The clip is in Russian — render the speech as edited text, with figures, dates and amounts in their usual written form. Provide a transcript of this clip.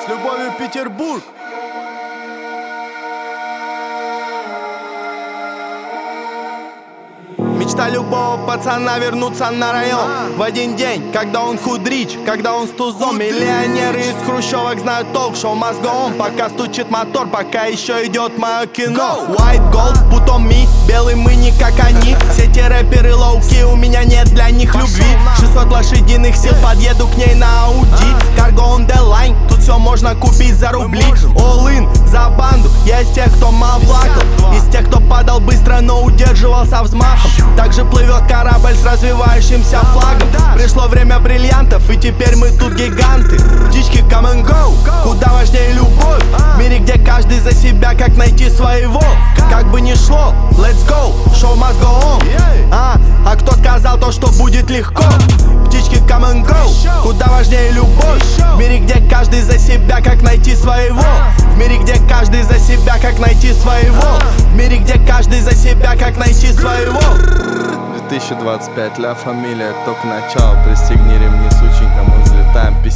С любовью, Петербург. Мечта любого пацана вернуться на район в один день, когда он худрич, когда он с тузом. Миллионеры из хрущевок знают толк, шоу мозгом. Пока стучит мотор, пока еще идет мое кино. White gold, put on me, белый мы не как они. Все те рэперы лоуки, у меня нет для них любви. 600 лошадиных сил, подъеду к ней на Ауди. Cargo on the line, тут все можно купить за рубли. All in, за банду, я из тех, кто мало плакал, из тех, кто падал быстро, но удерживался взмахом. Также плывет корабль с развивающимся флагом. Пришло время бриллиантов, и теперь мы тут гиганты. Птички, come and go, куда важнее любовь. В мире, где каждый за себя, как найти своего. Как бы ни шло, let's go, show must go on. А кто сказал то, что будет легко? Птички, come and go, куда важнее любовь. В мире, где каждый за себя, как найти своего. В мире, где каждый за себя, как найти своего. В мире, где каждый за себя, как найти своего. 2025, ля фамилия, только начало. Пристегни ремни, сученька, мы взлетаем.